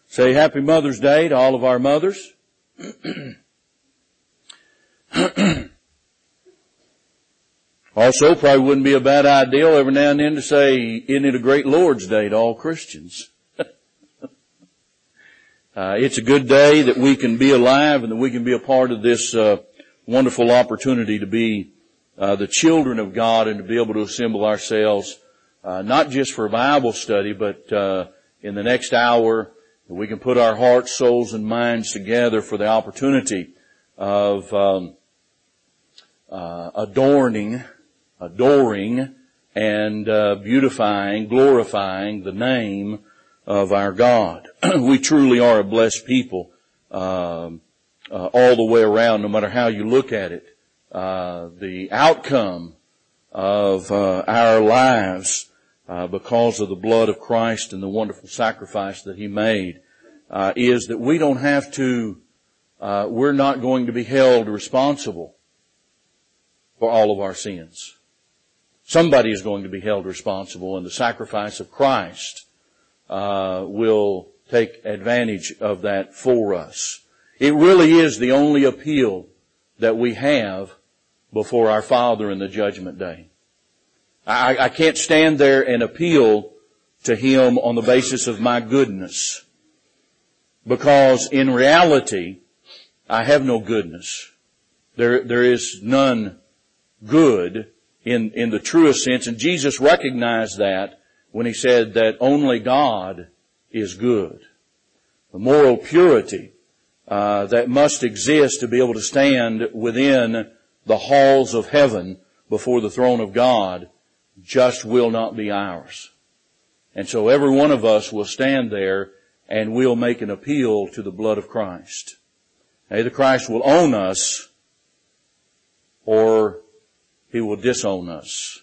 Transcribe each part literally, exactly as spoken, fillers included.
Say Happy Mother's Day to all of our mothers. Also, probably wouldn't be a bad idea every now and then to say, isn't it a great Lord's Day to all Christians? uh, it's a good day that we can be alive and that we can be a part of this uh, wonderful opportunity to be uh, the children of God and to be able to assemble ourselves, uh, not just for Bible study, but uh, in the next hour, we can put our hearts, souls, and minds together for the opportunity of um, uh, adorning, adoring, and uh, beautifying, glorifying the name of our God. We truly are a blessed people um, uh, all the way around, no matter how you look at it. Uh, the outcome of uh, our lives Uh, because of the blood of Christ and the wonderful sacrifice that He made, uh, is that we don't have to, uh, we're not going to be held responsible for all of our sins. Somebody is going to be held responsible, and the sacrifice of Christ uh, will take advantage of that for us. It really is the only appeal that we have before our Father in the judgment day. I, I can't stand there and appeal to Him on the basis of my goodness, because in reality, I have no goodness. There, there is none good in, in the truest sense, and Jesus recognized that when He said that only God is good. The moral purity uh, that must exist to be able to stand within the halls of heaven before the throne of God just will not be ours. And so every one of us will stand there and we'll make an appeal to the blood of Christ. Either Christ will own us or He will disown us.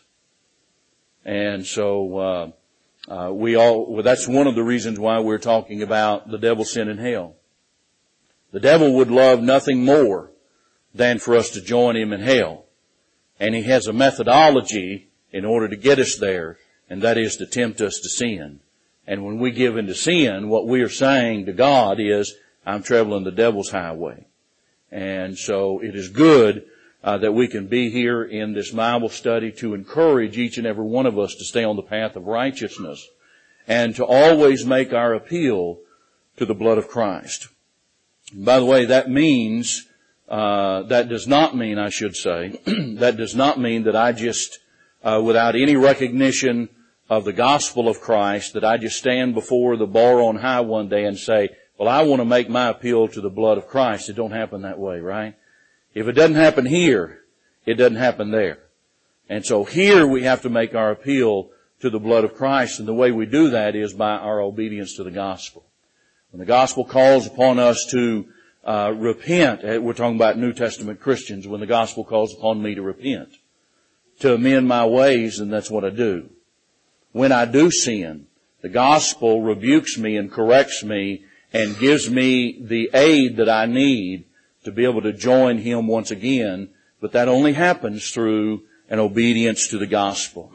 And so uh, uh, we all, well, that's one of the reasons why we're talking about the devil, sin, and hell. The devil would love nothing more than for us to join him in hell. And he has a methodology in order to get us there, and that is to tempt us to sin. And when we give into sin, what we are saying to God is, I'm traveling the devil's highway. And so it is good uh, that we can be here in this Bible study to encourage each and every one of us to stay on the path of righteousness and to always make our appeal to the blood of Christ. And by the way, that means, uh, that does not mean, I should say, that does not mean that I just Uh, without any recognition of the gospel of Christ, that I just stand before the bar on high one day and say, well, I want to make my appeal to the blood of Christ. It don't happen that way, right? If it doesn't happen here, it doesn't happen there. And so here we have to make our appeal to the blood of Christ, and the way we do that is by our obedience to the gospel. When the gospel calls upon us to uh, repent, we're talking about New Testament Christians, when the gospel calls upon me to repent, to amend my ways, and that's what I do. When I do sin, the gospel rebukes me and corrects me and gives me the aid that I need to be able to join Him once again, but that only happens through an obedience to the gospel.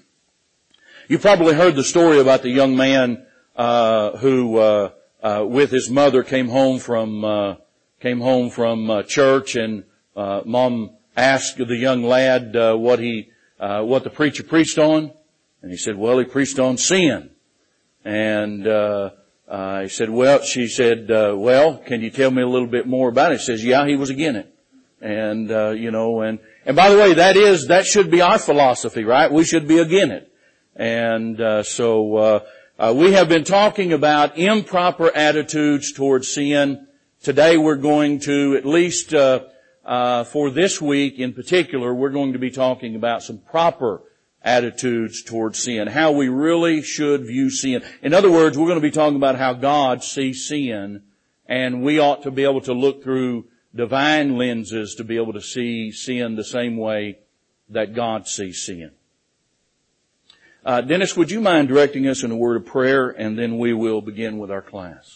You probably heard the story about the young man uh who uh, uh with his mother came home from uh came home from uh, church, and uh mom asked the young lad uh, what he, uh, what the preacher preached on, and he said, "Well, he preached on sin." And uh, uh, he said, "Well," she said, uh, "Well, can you tell me a little bit more about it?" He says, "Yeah, he was again it." And uh, you know, and and by the way, that is that should be our philosophy, right? We should be again it. And uh, so uh, uh, we have been talking about improper attitudes towards sin. Today, we're going to at least. Uh, Uh, for this week in particular, we're going to be talking about some proper attitudes towards sin, how we really should view sin. In other words, we're going to be talking about how God sees sin, and we ought to be able to look through divine lenses to be able to see sin the same way that God sees sin. Uh, Dennis, would you mind directing us in a word of prayer, and then we will begin with our class.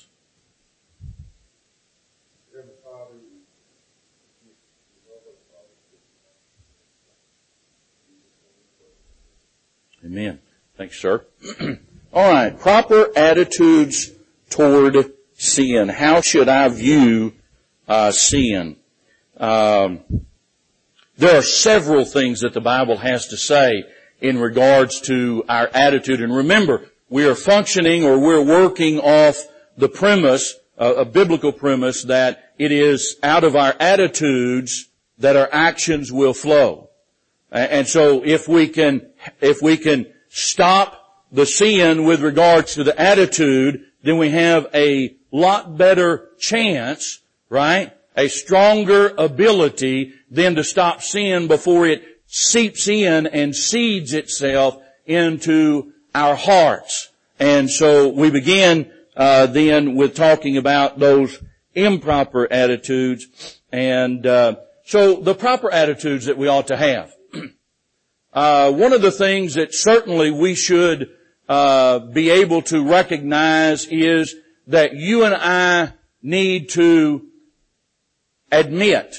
Amen. Thanks, sir. All right. Proper attitudes toward sin. How should I view uh, sin? Um, there are several things that the Bible has to say in regards to our attitude. And remember, we are functioning or we're working off the premise, uh, a biblical premise, that it is out of our attitudes that our actions will flow. And so if we can, if we can stop the sin with regards to the attitude, then we have a lot better chance, right? A stronger ability than to stop sin before it seeps in and seeds itself into our hearts. And so we begin uh, then with talking about those improper attitudes. And uh, so the proper attitudes that we ought to have. Uh, one of the things that certainly we should uh, be able to recognize is that you and I need to admit,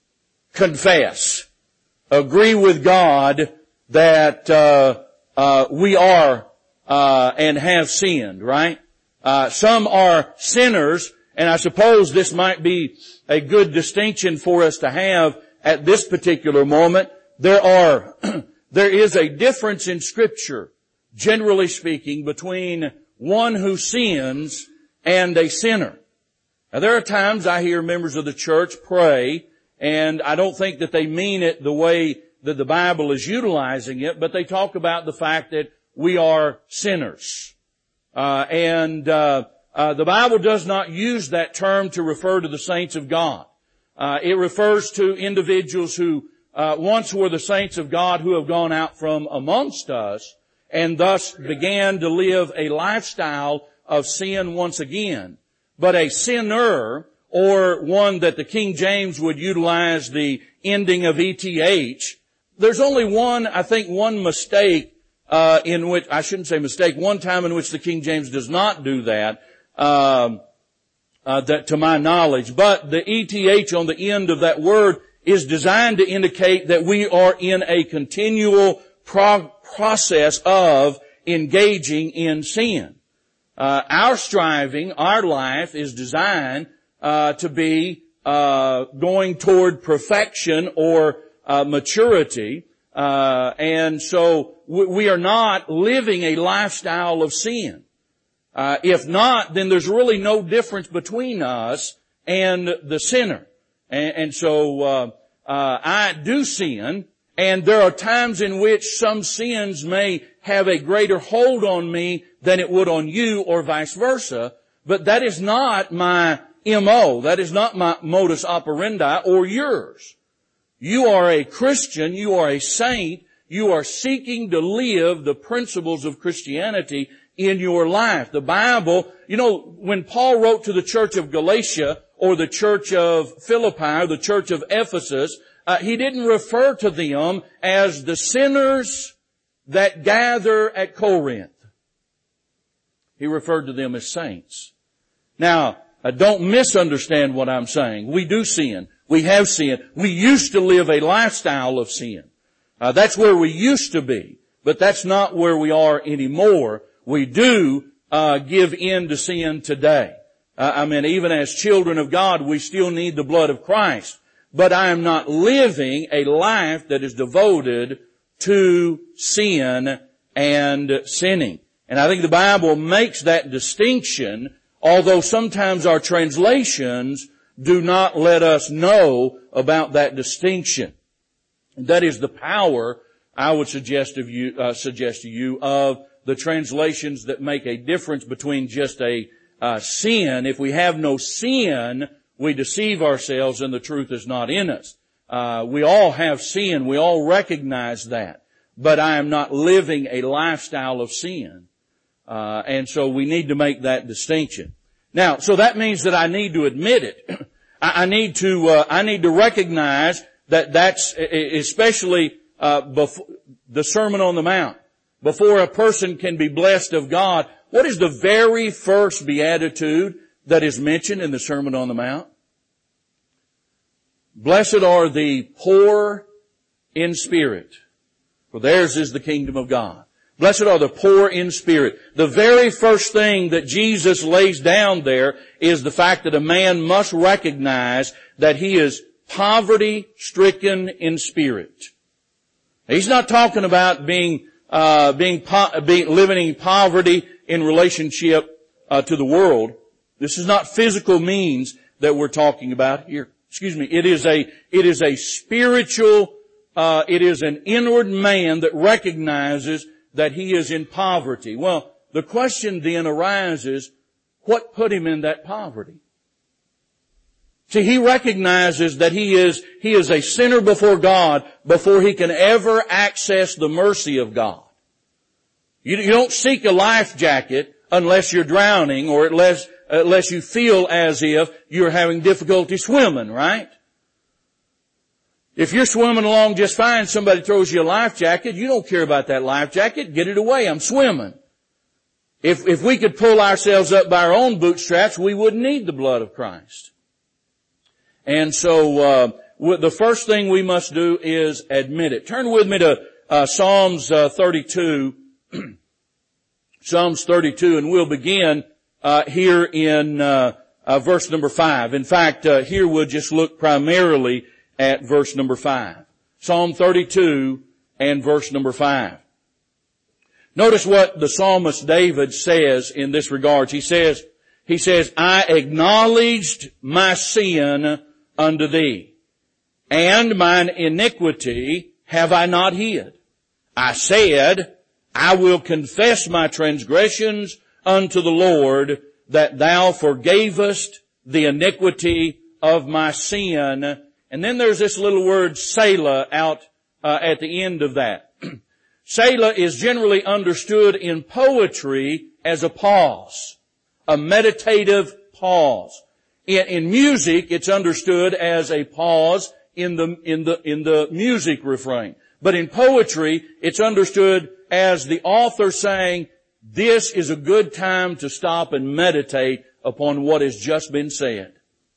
confess, agree with God that uh, uh, we are uh, and have sinned, right? Uh, some are sinners, and I suppose this might be a good distinction for us to have at this particular moment. There are There is a difference in Scripture, generally speaking, between one who sins and a sinner. Now, there are times I hear members of the church pray, and I don't think that they mean it the way that the Bible is utilizing it, but they talk about the fact that we are sinners. Uh, and uh, uh, the Bible does not use that term to refer to the saints of God. Uh, it refers to individuals who Uh, once were the saints of God who have gone out from amongst us and thus began to live a lifestyle of sin once again. But a sinner, or one that the King James would utilize the ending of E T H, there's only one, I think, one mistake uh, in which, I shouldn't say mistake, one time in which the King James does not do that, um, uh, that to my knowledge. But the E T H on the end of that word is designed to indicate that we are in a continual pro- process of engaging in sin. Uh, our striving, our life is designed uh, to be uh, going toward perfection or uh, maturity, uh, and so we, we are not living a lifestyle of sin. Uh, if not, then there's really no difference between us and the sinner. And, and so, uh, uh, I do sin, and there are times in which some sins may have a greater hold on me than it would on you or vice versa, but that is not my M O. That is not my modus operandi or yours. You are a Christian, you are a saint, you are seeking to live the principles of Christianity in your life. The Bible, you know, when Paul wrote to the church of Galatia, or the church of Philippi, or the church of Ephesus, uh, he didn't refer to them as the sinners that gather at Corinth. He referred to them as saints. Now, uh, don't misunderstand what I'm saying. We do sin. We have sinned. We used to live a lifestyle of sin. Uh, that's where we used to be, but that's not where we are anymore. We do uh, give in to sin today. I mean, even as children of God, we still need the blood of Christ. But I am not living a life that is devoted to sin and sinning. And I think the Bible makes that distinction, although sometimes our translations do not let us know about that distinction. And that is the power, I would suggest of you, uh, suggest to you, of the translations that make a difference between just a Uh, sin. If we have no sin, we deceive ourselves and the truth is not in us. Uh, we all have sin. We all recognize that. But I am not living a lifestyle of sin. Uh, and so we need to make that distinction. Now, so that means that I need to admit it. I, I need to, uh, I need to recognize that that's, especially, uh, before the Sermon on the Mount. Before a person can be blessed of God, what is the very first beatitude that is mentioned in the Sermon on the Mount? Blessed are the poor in spirit, for theirs is the kingdom of God. Blessed are the poor in spirit. The very first thing that Jesus lays down there is the fact that a man must recognize that he is poverty-stricken in spirit. He's not talking about being, uh, being, po- being living in poverty in relationship uh, to the world. This is not physical means that we're talking about here. Excuse me. It is a, it is a spiritual, uh, it is an inward man that recognizes that he is in poverty. Well, the question then arises, what put him in that poverty? See, he recognizes that he is, he is a sinner before God before he can ever access the mercy of God. You, you don't seek a life jacket unless you're drowning or unless, unless you feel as if you're having difficulty swimming, right? If you're swimming along just fine, somebody throws you a life jacket, you don't care about that life jacket, get it away, I'm swimming. If, if we could pull ourselves up by our own bootstraps, we wouldn't need the blood of Christ. And so, uh, the first thing we must do is admit it. Turn with me to, uh, Psalms, uh, thirty-two. Psalms thirty-two, and we'll begin, uh, here in, uh, uh, verse number five. In fact, uh, here we'll just look primarily at verse number five. Psalm thirty-two and verse number five. Notice what the psalmist David says in this regard. He says, he says, I acknowledged my sin unto thee, and mine iniquity have I not hid. I said, I will confess my transgressions unto the Lord, that thou forgavest the iniquity of my sin. And then there's this little word Selah out uh, at the end of that. Selah is generally understood in poetry as a pause, a meditative pause. In, in music, it's understood as a pause in the in the in the music refrain. But in poetry, it's understood as the author saying, "This is a good time to stop and meditate upon what has just been said."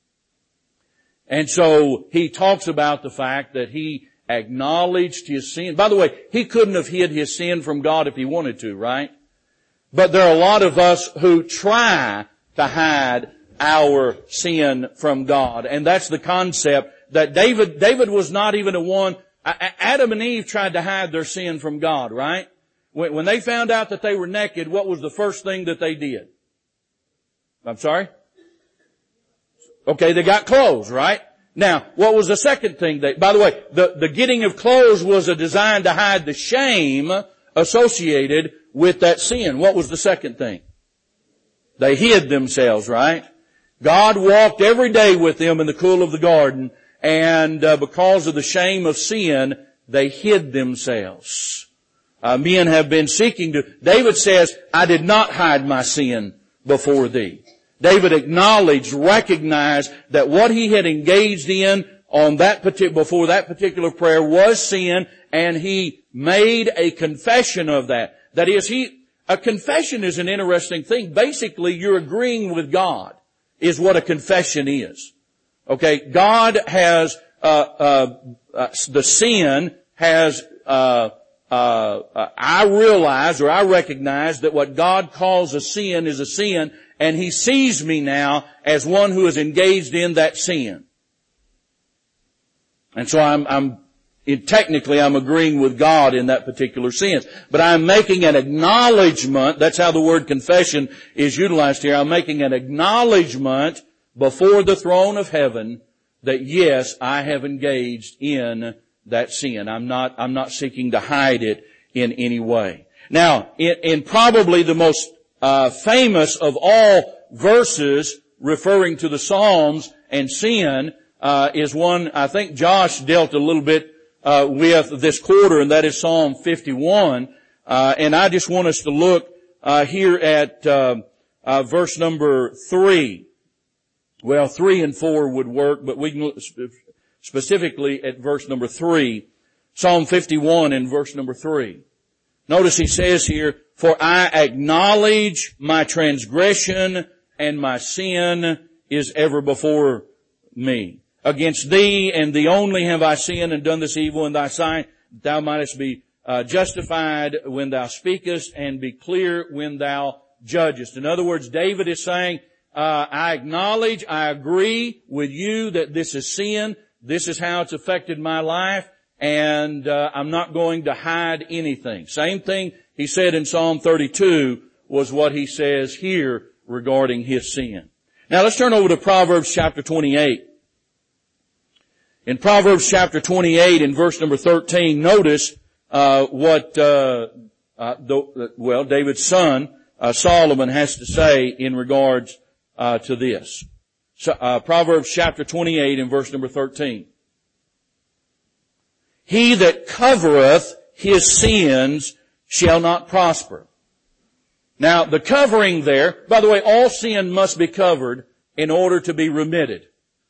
And so he talks about the fact that he acknowledged his sin. By the way, he couldn't have hid his sin from God if he wanted to, right? But there are a lot of us who try to hide our sin from God. And that's the concept that David, David was not even the one. Adam and Eve tried to hide their sin from God, right? When, when they found out that they were naked, what was the first thing that they did? I'm sorry? Okay, they got clothes, right? Now, what was the second thing they, by the way, the, the getting of clothes was a design to hide the shame associated with that sin. What was the second thing? They hid themselves, right? God walked every day with them in the cool of the garden, and uh, because of the shame of sin, they hid themselves. Uh, men have been seeking to, David says, I did not hide my sin before thee. David acknowledged, recognized that what he had engaged in on that particular, before that particular prayer was sin, and he made a confession of that. That is, he, a confession is an interesting thing. Basically, you're agreeing with God, is what a confession is. Okay, God has, uh, uh, uh the sin has, uh, uh, uh, I realize or I recognize that what God calls a sin is a sin, and He sees me now as one who is engaged in that sin. And so I'm, I'm, it, technically I'm agreeing with God in that particular sense. But I'm making an acknowledgement, that's how the word confession is utilized here. I'm making an acknowledgement before the throne of heaven that yes, I have engaged in that sin. I'm not, I'm not seeking to hide it in any way. Now, in, in probably the most uh, famous of all verses referring to the Psalms and sin, uh, is one I think Josh dealt a little bit, uh, with this quarter, and that is Psalm fifty-one. Uh, and I just want us to look, uh, here at, uh, uh, verse number three. Well, three and four would work, but we can look specifically at verse number three. Psalm fifty-one and verse number three. Notice he says here, for I acknowledge my transgression and my sin is ever before me. Against thee and thee only have I sinned and done this evil in thy sight, thou mightest be uh, justified when thou speakest, and be clear when thou judgest. In other words, David is saying, uh, I acknowledge, I agree with you that this is sin, this is how it's affected my life, and uh, I'm not going to hide anything. Same thing he said in Psalm thirty-two was what he says here regarding his sin. Now let's turn over to Proverbs chapter twenty-eight. In Proverbs chapter twenty-eight, in verse number thirteen, notice uh, what, uh, uh, the, well, David's son, uh, Solomon, has to say in regards uh, to this. So, uh, Proverbs chapter twenty-eight, in verse number thirteen. He that covereth his sins shall not prosper. Now, the covering there, by the way, all sin must be covered in order to be remitted.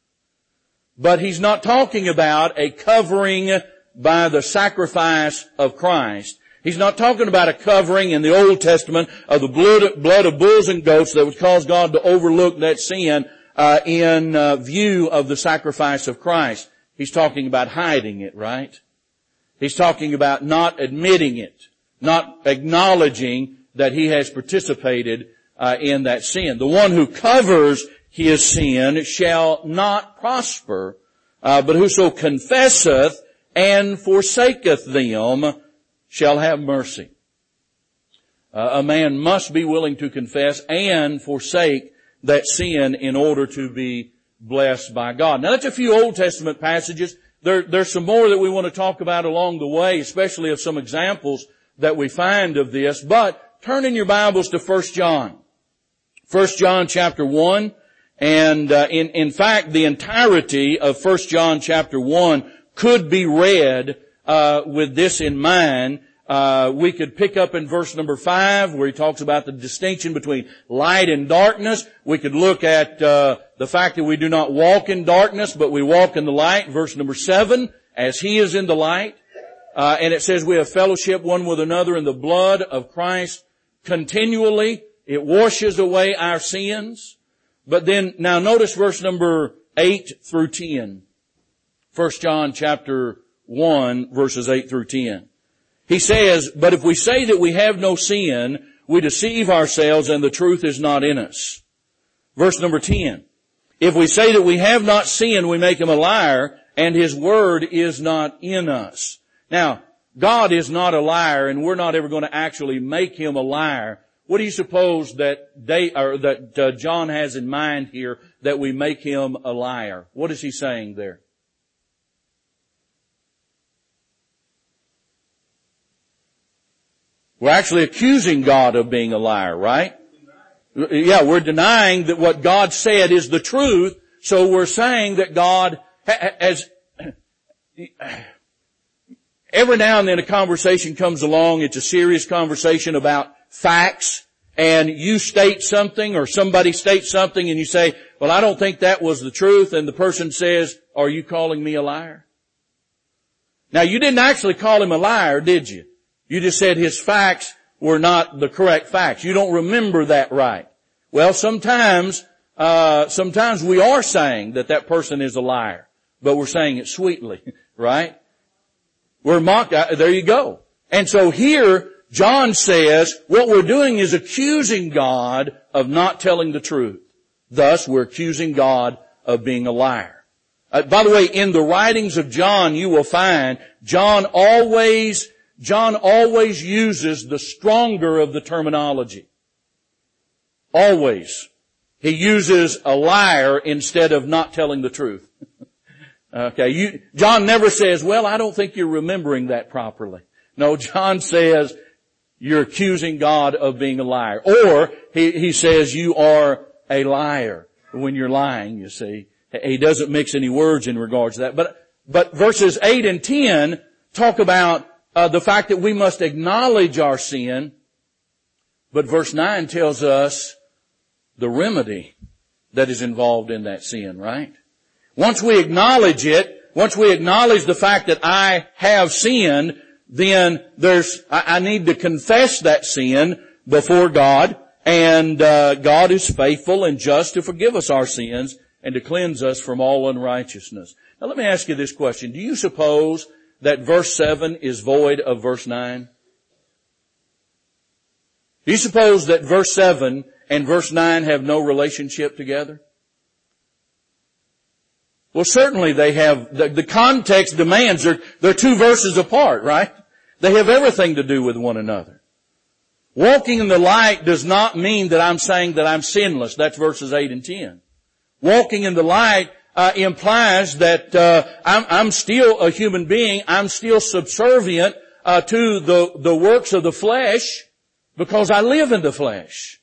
But he's not talking about a covering by the sacrifice of Christ. He's not talking about a covering in the Old Testament of the blood, blood of bulls and goats that would cause God to overlook that sin uh, in uh, view of the sacrifice of Christ. He's talking about hiding it, right? He's talking about not admitting it, not acknowledging that he has participated uh, in that sin. The one who covers his sin shall not prosper, uh, but whoso confesseth and forsaketh them shall have mercy. Uh, a man must be willing to confess and forsake that sin in order to be blessed by God. Now that's a few Old Testament passages. There, there's some more that we want to talk about along the way, especially of some examples that we find of this. But turn in your Bibles to First John. First John chapter one. And uh, in, in fact, the entirety of First John chapter one could be read uh, with this in mind. Uh, we could pick up in verse number five where he talks about the distinction between light and darkness. We could look at uh, the fact that we do not walk in darkness, but we walk in the light. Verse number seven, as he is in the light. Uh, and it says we have fellowship one with another in the blood of Christ continually. It washes away our sins. But then, now notice verse number eight through ten. First John chapter one, verses eight through ten. He says, but if we say that we have no sin, we deceive ourselves and the truth is not in us. Verse number ten. If we say that we have not sinned, we make him a liar and his word is not in us. Now, God is not a liar and we're not ever going to actually make him a liar. What do you suppose that they, or that uh, John has in mind here that we make him a liar? What is he saying there? We're actually accusing God of being a liar, right? Yeah, we're denying that what God said is the truth, so we're saying that God has, every now and then a conversation comes along, it's a serious conversation about facts, and you state something or somebody states something and you say, well, I don't think that was the truth, and the person says, are you calling me a liar? Now, you didn't actually call him a liar, did you? You just said his facts were not the correct facts. You don't remember that right. Well, sometimes, uh, sometimes we are saying that that person is a liar, but we're saying it sweetly, right? We're mocked. There you go. And so here, John says what we're doing is accusing God of not telling the truth. Thus, we're accusing God of being a liar. Uh, by the way, in the writings of John, you will find John always, John always uses the stronger of the terminology. Always. He uses a liar instead of not telling the truth. Okay, you, John never says, well, I don't think you're remembering that properly. No, John says, you're accusing God of being a liar. Or he, he says you are a liar when you're lying, you see. He doesn't mix any words in regards to that. But, but verses eight and ten talk about uh, the fact that we must acknowledge our sin. But verse nine tells us the remedy that is involved in that sin, right? Once we acknowledge it, once we acknowledge the fact that I have sinned, then there's, I, I need to confess that sin before God, and uh, God is faithful and just to forgive us our sins and to cleanse us from all unrighteousness. Now let me ask you this question. Do you suppose that verse seven is void of verse nine? Do you suppose that verse seven and verse nine have no relationship together? Well, certainly they have. The, the context demands they're, they're two verses apart, right? They have everything to do with one another. Walking in the light does not mean that I'm saying that I'm sinless. That's verses eight and ten. Walking in the light uh, implies that uh, I'm, I'm still a human being. I'm still subservient uh, to the, the works of the flesh because I live in the flesh.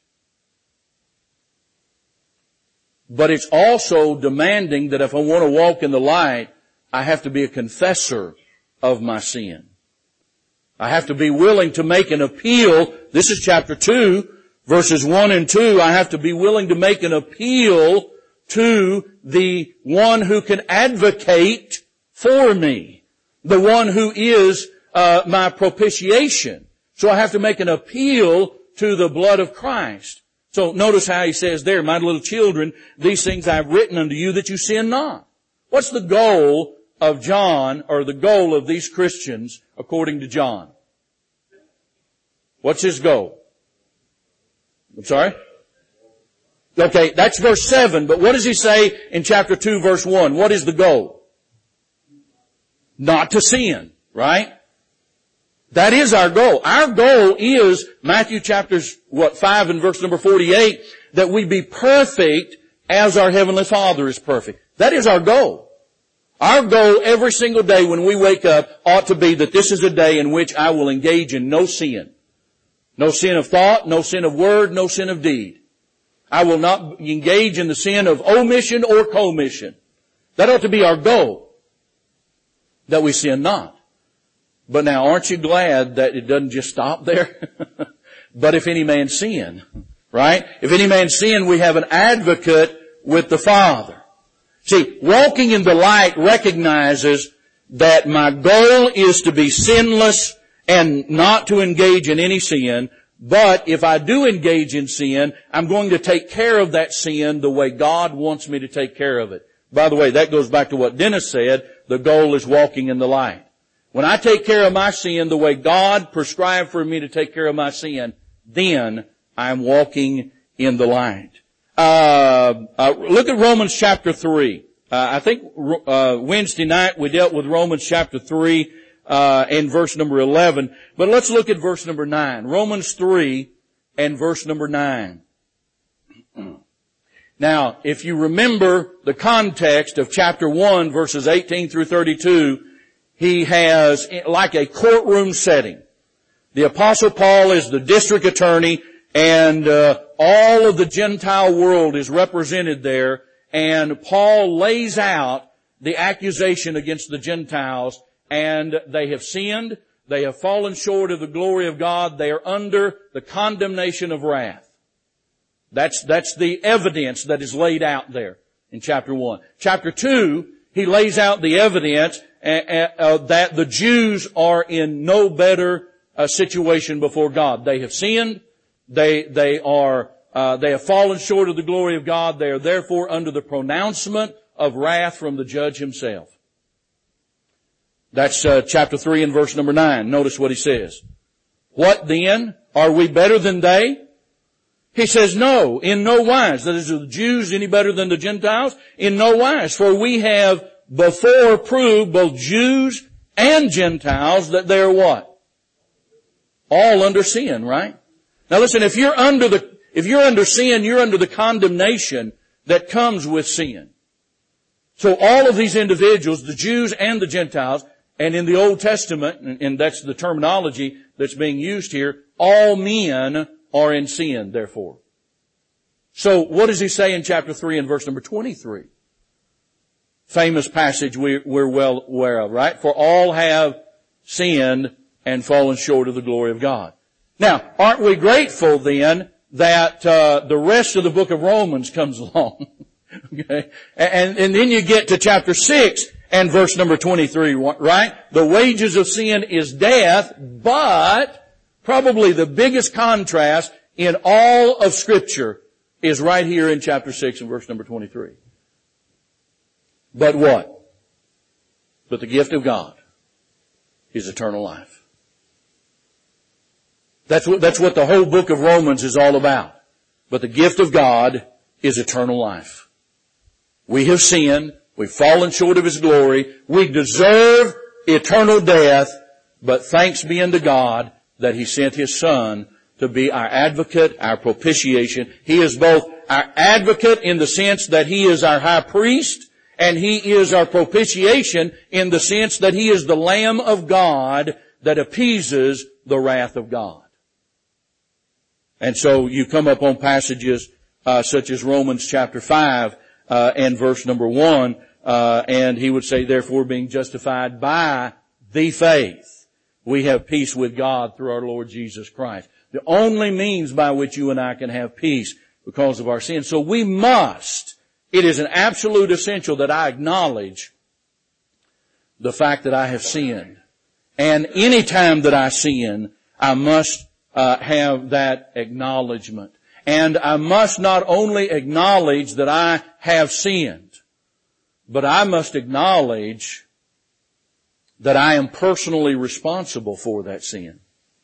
But it's also demanding that if I want to walk in the light, I have to be a confessor of my sin. I have to be willing to make an appeal. This is chapter two, verses one and two. I have to be willing to make an appeal to the one who can advocate for me, the one who is uh, my propitiation. So I have to make an appeal to the blood of Christ. So notice how he says there, my little children, these things I have written unto you that you sin not. What's the goal of John, or the goal of these Christians according to John? What's his goal? I'm sorry? Okay, that's verse seven, but what does he say in chapter two, verse one? What is the goal? Not to sin, right? That is our goal. Our goal is, Matthew chapters, what, five and verse number forty-eight, that we be perfect as our Heavenly Father is perfect. That is our goal. Our goal every single day when we wake up ought to be that this is a day in which I will engage in no sin. No sin of thought, no sin of word, no sin of deed. I will not engage in the sin of omission or commission. That ought to be our goal. That we sin not. But now, aren't you glad that it doesn't just stop there? But if any man sin, right? If any man sin, we have an advocate with the Father. See, walking in the light recognizes that my goal is to be sinless and not to engage in any sin. But if I do engage in sin, I'm going to take care of that sin the way God wants me to take care of it. By the way, that goes back to what Dennis said. The goal is walking in the light. When I take care of my sin the way God prescribed for me to take care of my sin, then I'm walking in the light. Uh, uh look at Romans chapter three. Uh, I think uh Wednesday night we dealt with Romans chapter three uh and verse number eleven. But let's look at verse number nine. Romans three and verse number nine. Now, if you remember the context of chapter one, verses eighteen through thirty-two, he has like a courtroom setting. The Apostle Paul is the district attorney, and uh, all of the Gentile world is represented there. And Paul lays out the accusation against the Gentiles, and they have sinned. They have fallen short of the glory of God. They are under the condemnation of wrath. That's, that's the evidence that is laid out there in chapter one. Chapter two, he lays out the evidence uh, uh, that the Jews are in no better uh, situation before God. They have sinned. They, they are, uh, they have fallen short of the glory of God. They are therefore under the pronouncement of wrath from the judge himself. That's uh, chapter three and verse number nine. Notice what he says. What then? Are we better than they? He says, no, in no wise. That is, are the Jews any better than the Gentiles? In no wise. For we have before proved, both Jews and Gentiles, that they are what? All under sin, right? Now listen, if you're under the, if you're under sin, you're under the condemnation that comes with sin. So all of these individuals, the Jews and the Gentiles, and in the Old Testament, and that's the terminology that's being used here, all men are in sin, therefore. So what does he say in chapter three and verse number twenty-three? Famous passage we, we're well aware of, right? For all have sinned and fallen short of the glory of God. Now, aren't we grateful then that uh, the rest of the book of Romans comes along? Okay, and, and then you get to chapter six and verse number twenty-three, right? The wages of sin is death, but probably the biggest contrast in all of Scripture is right here in chapter six and verse number twenty-three. But what? But the gift of God is eternal life. That's what, that's what the whole book of Romans is all about. But the gift of God is eternal life. We have sinned. We've fallen short of His glory. We deserve eternal death. But thanks be unto God that He sent His Son to be our advocate, our propitiation. He is both our advocate in the sense that He is our high priest, and He is our propitiation in the sense that He is the Lamb of God that appeases the wrath of God. And so you come up on passages uh, such as Romans chapter five uh, and verse number one, uh, and he would say, therefore, being justified by the faith, we have peace with God through our Lord Jesus Christ. The only means by which you and I can have peace because of our sin. So we must, it is an absolute essential that I acknowledge the fact that I have sinned. And any time that I sin, I must uh, have that acknowledgement. And I must not only acknowledge that I have sinned, but I must acknowledge that I am personally responsible for that sin.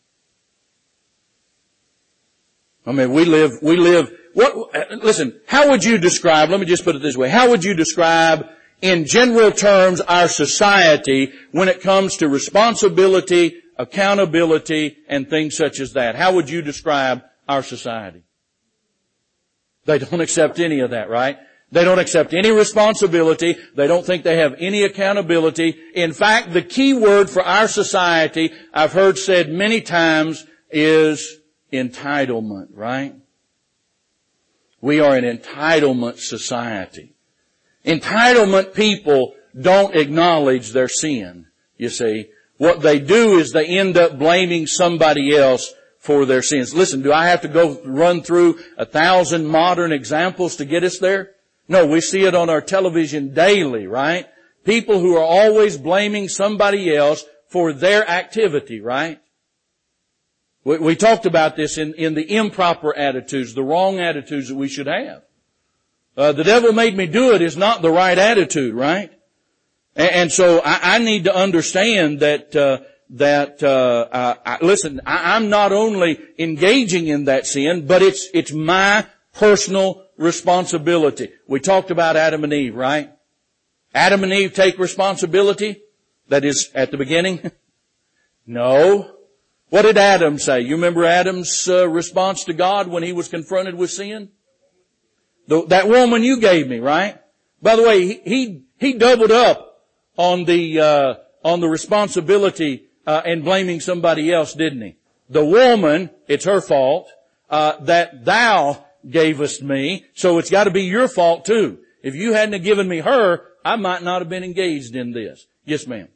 I mean, we live, we live, what, listen, how would you describe, let me just put it this way, how would you describe in general terms our society when it comes to responsibility, accountability, and things such as that? How would you describe our society? They don't accept any of that, right? They don't accept any responsibility. They don't think they have any accountability. In fact, the key word for our society, I've heard said many times, is entitlement, right? We are an entitlement society. Entitlement people don't acknowledge their sin, you see. What they do is they end up blaming somebody else for their sins. Listen, do I have to go run through a thousand modern examples to get us there? No, we see it on our television daily, right? People who are always blaming somebody else for their activity, right? We, we talked about this in, in the improper attitudes, the wrong attitudes that we should have. Uh, the devil made me do it is not the right attitude, right? And, and so I, I need to understand that, uh, that, uh, uh I, listen, I, I'm not only engaging in that sin, but it's, it's my personal responsibility. We talked about Adam and Eve, right? Adam and Eve take responsibility. That is at the beginning. No. What did Adam say? You remember Adam's uh, response to God when he was confronted with sin? The, that woman you gave me, right? By the way, he he, he doubled up on the uh, on the responsibility uh, and blaming somebody else, didn't he? The woman, it's her fault uh, that thou gavest me, so it's got to be your fault too. If you hadn't have given me her, I might not have been engaged in this. Yes, ma'am.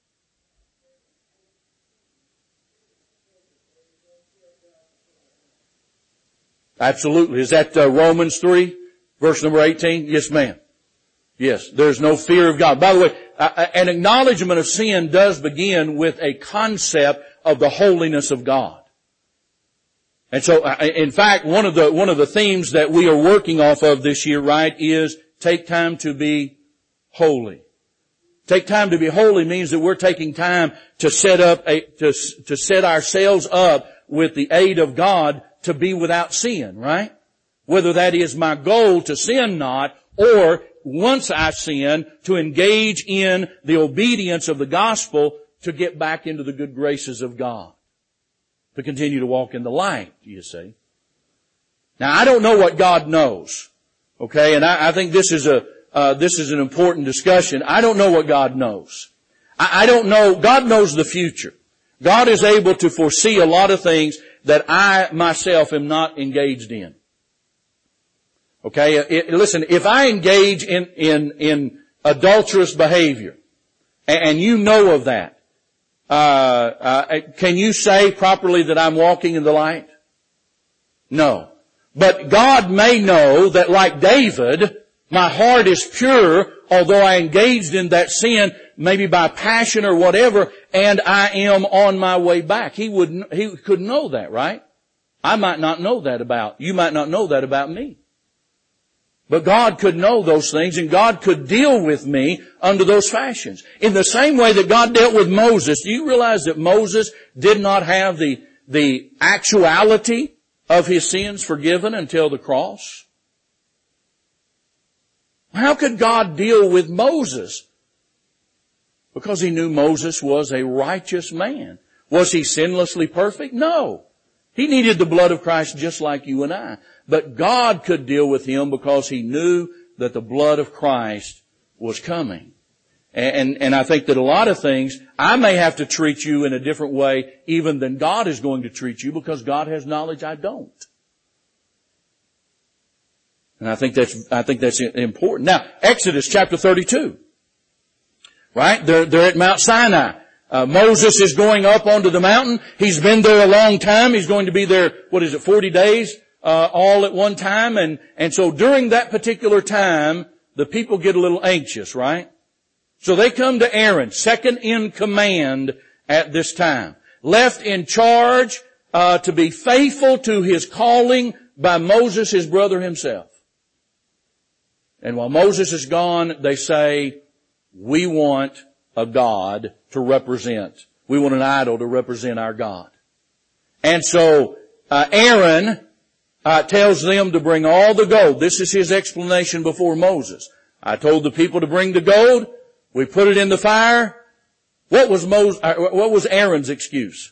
Absolutely. Is that uh, Romans three, verse number eighteen? Yes, ma'am. Yes, there's no fear of God. By the way, uh, an acknowledgement of sin does begin with a concept of the holiness of God. And so, in fact, one of the, one of the themes that we are working off of this year, right, is take time to be holy. Take time to be holy means that we're taking time to set up a, to, to set ourselves up with the aid of God to be without sin, right? Whether that is my goal to sin not, or once I sin, to engage in the obedience of the gospel to get back into the good graces of God. To continue to walk in the light, you see. Now, I don't know what God knows. Okay, and I, I think this is a, uh, this is an important discussion. I don't know what God knows. I, I don't know, God knows the future. God is able to foresee a lot of things that I myself am not engaged in. Okay, it, listen, if I engage in, in, in adulterous behavior, and, and you know of that, Uh, uh, can you say properly that I'm walking in the light? No. But God may know that, like David, my heart is pure, although I engaged in that sin, maybe by passion or whatever, and I am on my way back. He would, he could know that, right? I might not know that about, you might not know that about me. But God could know those things, and God could deal with me under those fashions. In the same way that God dealt with Moses, do you realize that Moses did not have the, the actuality of his sins forgiven until the cross? How could God deal with Moses? Because He knew Moses was a righteous man. Was he sinlessly perfect? No. He needed the blood of Christ just like you and I. But God could deal with him because He knew that the blood of Christ was coming. And, and, and I think that a lot of things, I may have to treat you in a different way even than God is going to treat you, because God has knowledge I don't. And I think that's, I think that's important. Now, Exodus chapter thirty-two. Right? They're, they're at Mount Sinai. Uh, Moses is going up onto the mountain. He's been there a long time. He's going to be there, what is it, forty days, uh, all at one time. And, and so during that particular time, the people get a little anxious, right? So they come to Aaron, second in command at this time, left in charge, uh, to be faithful to his calling by Moses, his brother himself. And while Moses is gone, they say, we want a God to represent. We want an idol to represent our God. And so uh, Aaron uh, tells them to bring all the gold. This is his explanation before Moses. I told the people to bring the gold. We put it in the fire. What was Moses, uh, what was Aaron's excuse?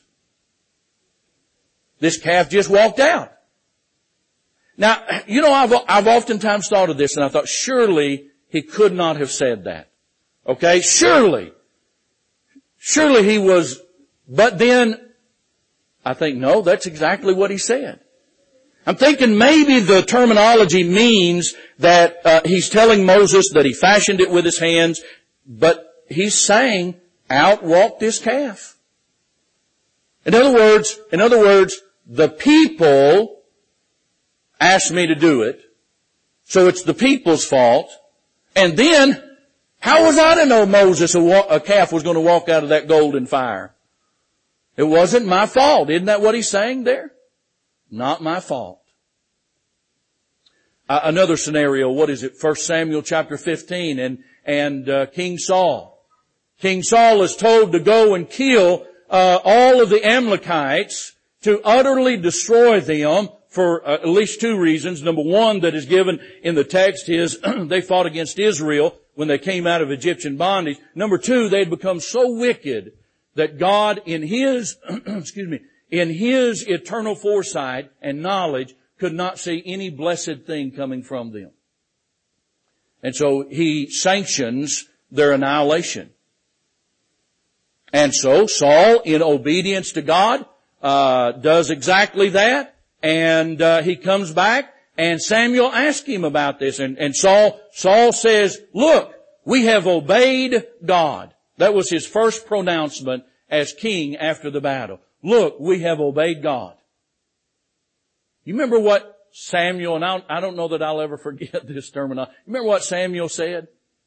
This calf just walked out. Now, you know, I've, I've oftentimes thought of this, and I thought, surely he could not have said that. Okay, surely. Surely he was, but then I think, no, that's exactly what he said. I'm thinking maybe the terminology means that uh, he's telling Moses that he fashioned it with his hands, but he's saying, out walk this calf. In other words, in other words, the people asked me to do it, so it's the people's fault. And then, how was I to know Moses, a, wa- a calf, was going to walk out of that golden fire? It wasn't my fault. Isn't that what he's saying there? Not my fault. Uh, another scenario, what is it? First Samuel chapter fifteen and, and uh, King Saul. King Saul is told to go and kill uh, all of the Amalekites, to utterly destroy them for uh, at least two reasons. Number one that is given in the text is they fought against Israel when they came out of Egyptian bondage. Number two, they had become so wicked that God in His, excuse me, in His eternal foresight and knowledge could not see any blessed thing coming from them. And so He sanctions their annihilation. And so Saul, in obedience to God, uh, does exactly that. And uh, he comes back, and Samuel asks him about this. And, and Saul, Saul says, look, we have obeyed God. That was his first pronouncement as king after the battle. Look, we have obeyed God. You remember what Samuel, and I, I don't know that I'll ever forget this terminology. You remember what Samuel said?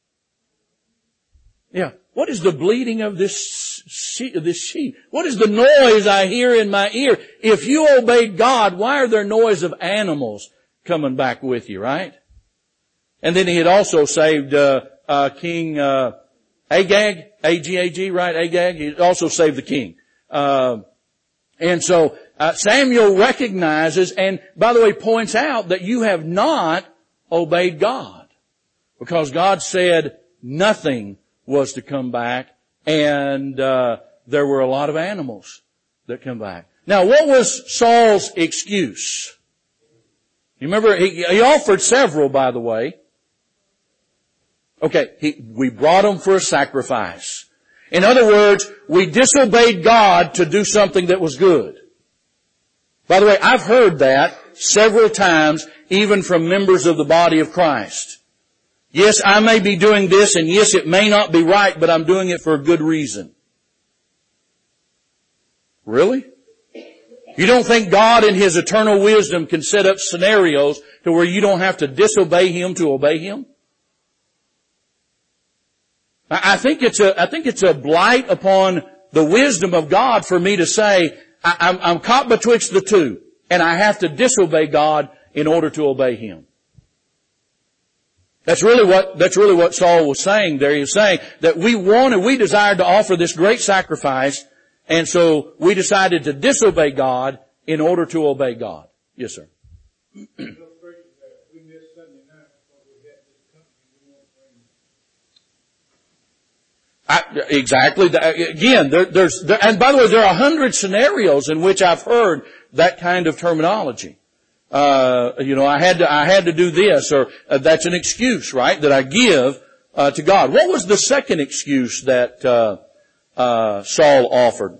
Yeah. What is the bleating of this sheep, this sheep? What is the noise I hear in my ear? If you obeyed God, why are there noise of animals coming back with you, right? And then he had also saved uh, uh King uh Agag, A G A G, right? Agag. He also saved the king. Uh, and so uh, Samuel recognizes, and by the way, points out that you have not obeyed God, because God said nothing was to come back, and uh there were a lot of animals that come back. Now, what was Saul's excuse? You remember, he, he offered several, by the way. Okay, he, we brought them for a sacrifice. In other words, we disobeyed God to do something that was good. By the way, I've heard that several times, even from members of the body of Christ. Yes, I may be doing this, and yes, it may not be right, but I'm doing it for a good reason. Really? You don't think God in His eternal wisdom can set up scenarios to where you don't have to disobey Him to obey Him? I think it's a, I think it's a blight upon the wisdom of God for me to say, I, I'm, I'm caught betwixt the two, and I have to disobey God in order to obey Him. That's really what, that's really what Saul was saying there. He was saying that we wanted, we desired to offer this great sacrifice, and so we decided to disobey God in order to obey God. Yes, sir. I, exactly. Again, there, there's, there, and by the way, there are a hundred scenarios in which I've heard that kind of terminology. Uh, you know, I had to, I had to do this, or uh, that's an excuse, right, that I give uh, to God. What was the second excuse that uh, uh, Saul offered?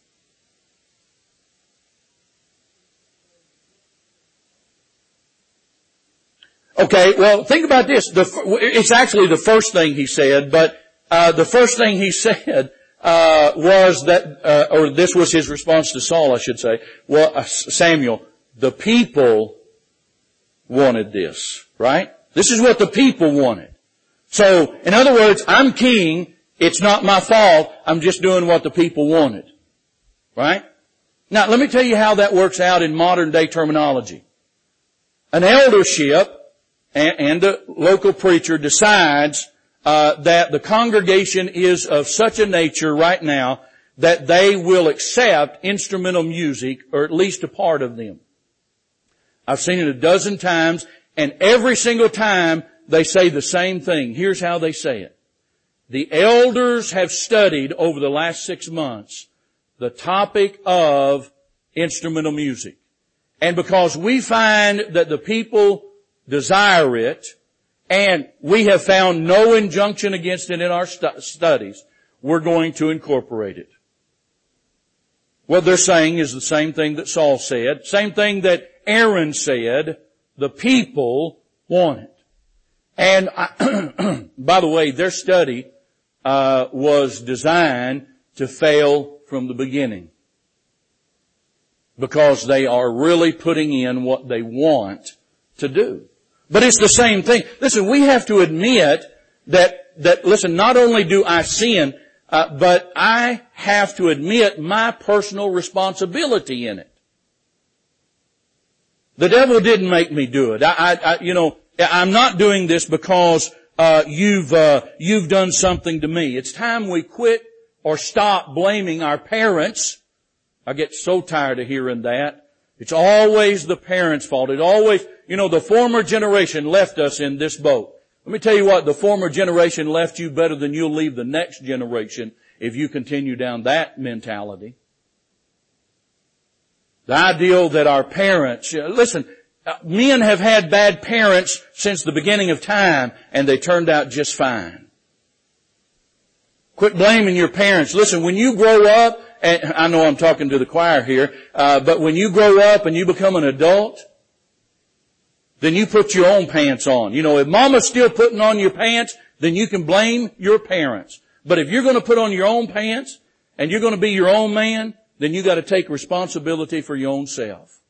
Okay, well, think about this. The, it's actually the first thing he said, but uh, the first thing he said uh, was that, uh, or this was his response to Saul, I should say. Well, uh, Samuel. The people wanted this, right? This is what the people wanted. So, in other words, I'm king. It's not my fault. I'm just doing what the people wanted. Right? Now, let me tell you how that works out in modern day terminology. An eldership and, and a local preacher decides uh, that the congregation is of such a nature right now that they will accept instrumental music, or at least a part of them. I've seen it a dozen times, and every single time they say the same thing. Here's how they say it. The elders have studied over the last six months the topic of instrumental music. And because we find that the people desire it, and we have found no injunction against it in our stu- studies, we're going to incorporate it. What they're saying is the same thing that Saul said, same thing that Aaron said, the people want it. And I, by the way, their study uh, was designed to fail from the beginning, because they are really putting in what they want to do. But it's the same thing. Listen, we have to admit that, that listen, not only do I sin, uh, but I have to admit my personal responsibility in it. The devil didn't make me do it. I, I, I you know, I'm not doing this because uh, you've uh, you've done something to me. It's time we quit or stop blaming our parents. I get so tired of hearing that. It's always the parents' fault. It always, you know, the former generation left us in this boat. Let me tell you what, the former generation left you better than you'll leave the next generation if you continue down that mentality. The ideal that our parents, listen, men have had bad parents since the beginning of time, and they turned out just fine. Quit blaming your parents. Listen, when you grow up, and I know I'm talking to the choir here, uh, but when you grow up and you become an adult, then you put your own pants on. You know, if mama's still putting on your pants, then you can blame your parents. But if you're going to put on your own pants, and you're going to be your own man, then you got to take responsibility for your own self.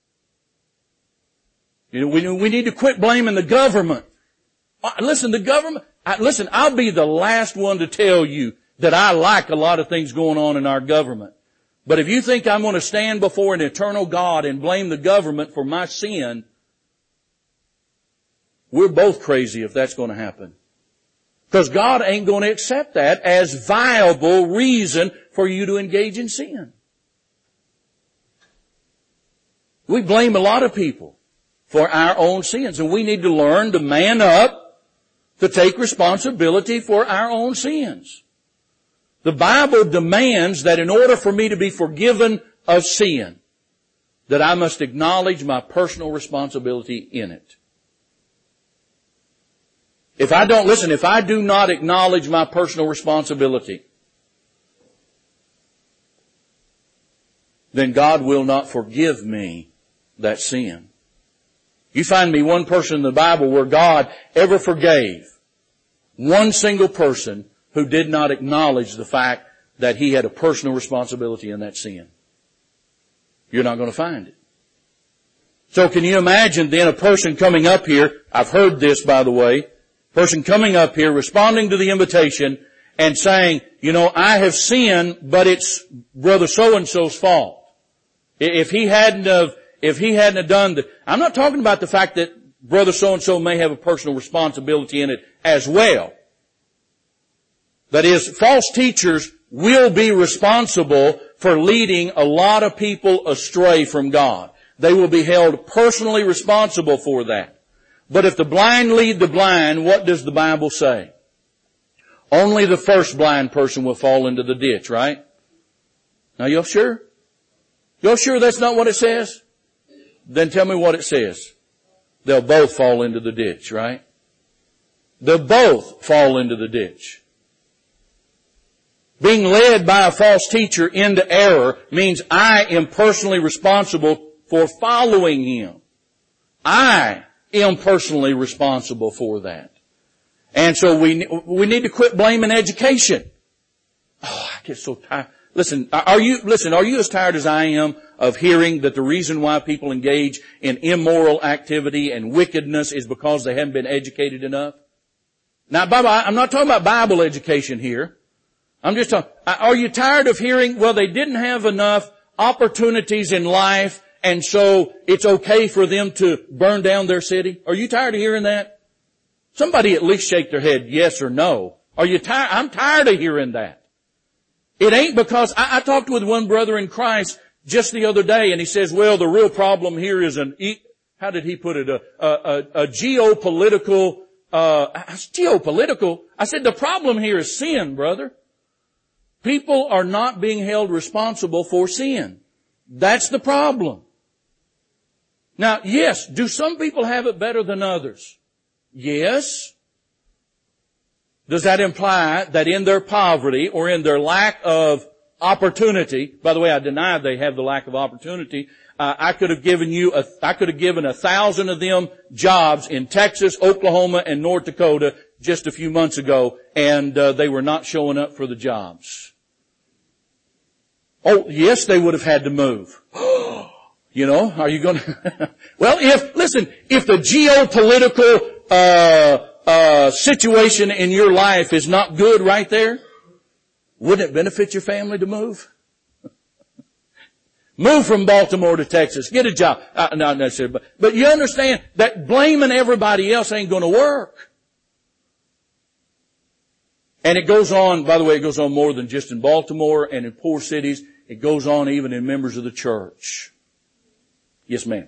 You know, we, we need to quit blaming the government. Listen, the government, I, listen, I'll be the last one to tell you that I like a lot of things going on in our government. But if you think I'm going to stand before an eternal God and blame the government for my sin, we're both crazy if that's going to happen. Because God ain't going to accept that as viable reason for you to engage in sin. We blame a lot of people for our own sins, and we need to learn to man up to take responsibility for our own sins. The Bible demands that in order for me to be forgiven of sin, that I must acknowledge my personal responsibility in it. If I don't, listen, if I do not acknowledge my personal responsibility, then God will not forgive me that sin. You find me one person in the Bible where God ever forgave one single person who did not acknowledge the fact that he had a personal responsibility in that sin. You're not going to find it. So can you imagine then a person coming up here, I've heard this by the way, person coming up here responding to the invitation and saying, you know, I have sinned, but it's brother so-and-so's fault. If he hadn't have, if he hadn't have done the, I'm not talking about the fact that brother so-and-so may have a personal responsibility in it as well. That is, false teachers will be responsible for leading a lot of people astray from God. They will be held personally responsible for that. But if the blind lead the blind, what does the Bible say? Only the first blind person will fall into the ditch, right? Now, y'all sure? Y'all sure that's not what it says? Then tell me what it says. They'll both fall into the ditch, right? They'll both fall into the ditch. Being led by a false teacher into error means I am personally responsible for following him. I am personally responsible for that. And so we we need to quit blaming education. Oh, I get so tired. Listen, are you, listen, are you as tired as I am of hearing that the reason why people engage in immoral activity and wickedness is because they haven't been educated enough? Now, I'm not talking about Bible education here. I'm just talking, are you tired of hearing, well, they didn't have enough opportunities in life, and so it's okay for them to burn down their city? Are you tired of hearing that? Somebody at least shake their head yes or no. Are you tired? I'm tired of hearing that. It ain't because, I, I talked with one brother in Christ just the other day, and he says, well, the real problem here is an, how did he put it, a, a, a, a geopolitical, uh, geopolitical. I said, the problem here is sin, brother. People are not being held responsible for sin. That's the problem. Now, yes, do some people have it better than others? Yes. Does that imply that in their poverty or in their lack of opportunity, by the way, I deny they have the lack of opportunity, uh, I could have given you, a, I could have given a thousand of them jobs in Texas, Oklahoma, and North Dakota just a few months ago, and uh, they were not showing up for the jobs. Oh, yes, they would have had to move. You know, are you going to... Well, if, listen, if the geopolitical uh uh situation in your life is not good right there, wouldn't it benefit your family to move? Move from Baltimore to Texas. Get a job. Uh, not necessarily, but, but you understand that blaming everybody else ain't going to work. And it goes on, by the way, it goes on more than just in Baltimore and in poor cities. It goes on even in members of the church. Yes, ma'am.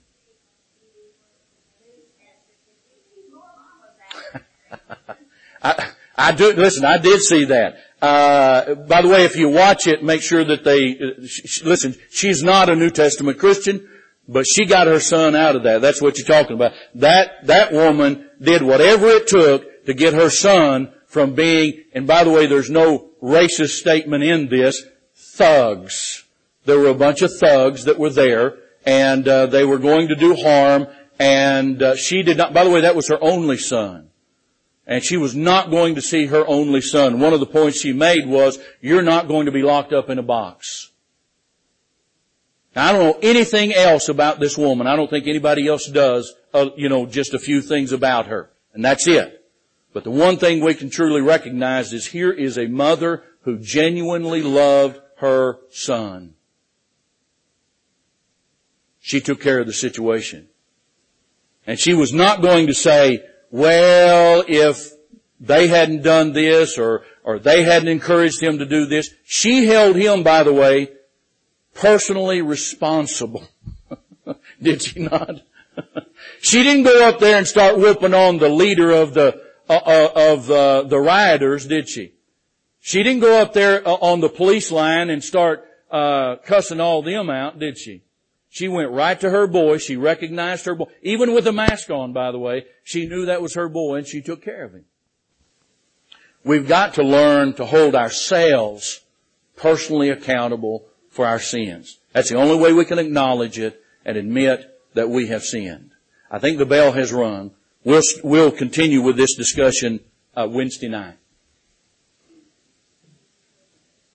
I, I do, listen, I did see that. Uh, by the way, if you watch it, make sure that they, uh, sh- listen, she's not a New Testament Christian, but she got her son out of that. That's what you're talking about. That, that woman did whatever it took to get her son from being, and by the way, there's no racist statement in this, thugs. There were a bunch of thugs that were there, and uh, they were going to do harm, and uh, she did not, by the way, that was her only son. And she was not going to see her only son. One of the points she made was, you're not going to be locked up in a box. Now, I don't know anything else about this woman. I don't think anybody else does, uh, you know, just a few things about her. And that's it. But the one thing we can truly recognize is here is a mother who genuinely loved her son. She took care of the situation. And she was not going to say, well, if they hadn't done this or, or they hadn't encouraged him to do this. She held him, by the way, personally responsible. Did she not? She didn't go up there and start whooping on the leader of the, uh, of uh, the rioters, did she? She didn't go up there on the police line and start uh, cussing all them out, did she? She went right to her boy. She recognized her boy. Even with a mask on, by the way, she knew that was her boy and she took care of him. We've got to learn to hold ourselves personally accountable for our sins. That's the only way we can acknowledge it and admit that we have sinned. I think the bell has rung. We'll, we'll continue with this discussion uh, Wednesday night.